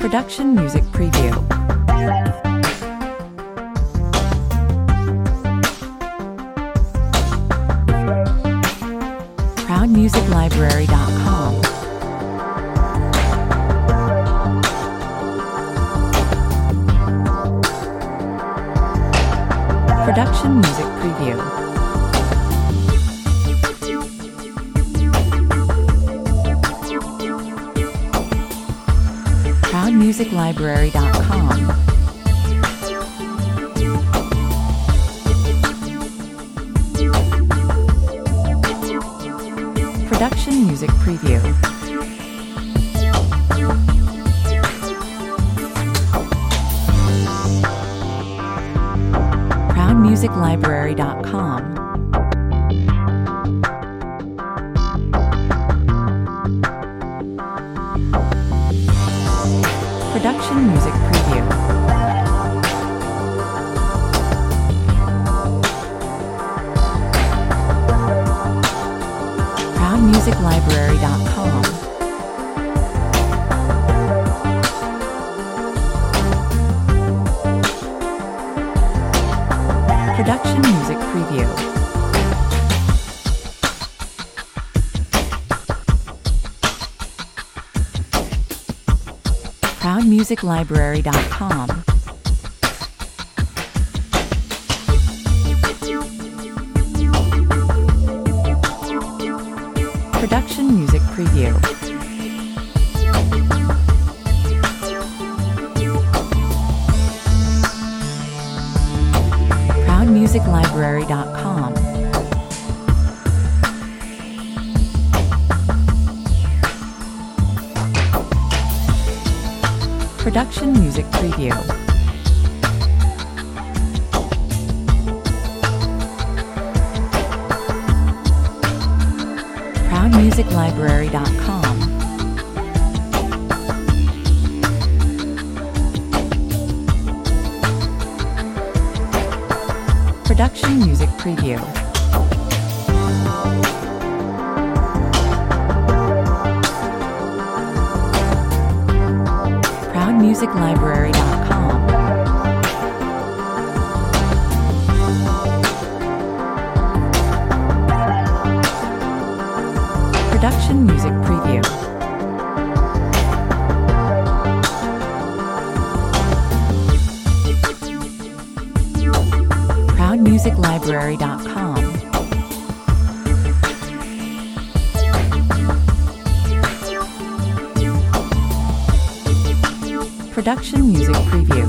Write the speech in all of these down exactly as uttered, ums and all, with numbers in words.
Production Music Preview. proud music library dot com. Production Music Preview. proud music library dot com. Production Music Preview. proud music library dot com. Production Music Preview. proud music library dot com. Production Music Preview. proud music library dot com. Production Music Preview. proud music library dot com. Production Music Preview. proud music library dot com. Production Music Preview. proud music library dot com. Production Music Preview. proud music library dot com. Production Music Preview.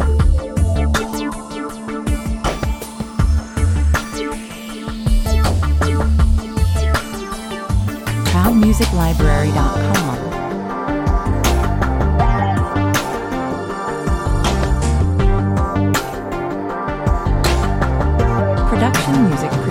proud music library dot com. Production Music